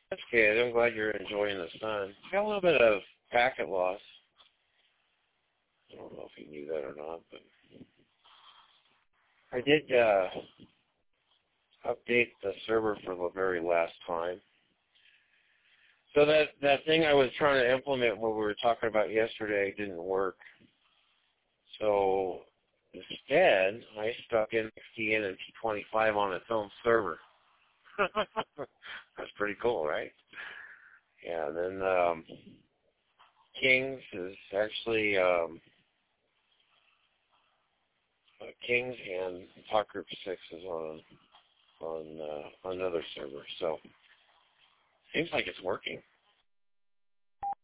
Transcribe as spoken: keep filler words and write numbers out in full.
That's good. I'm glad you're enjoying the sun. Got a little bit of packet loss. I don't know if you knew that or not, but I did uh, update the server for the very last time. So that, that thing I was trying to implement what we were talking about yesterday didn't work. So instead, I stuck N X T N and T twenty-five on its own server. That's pretty cool, right? Yeah, and then um, Kings is actually um, uh, Kings and Talk Group six is on on uh, another server. So seems like it's working.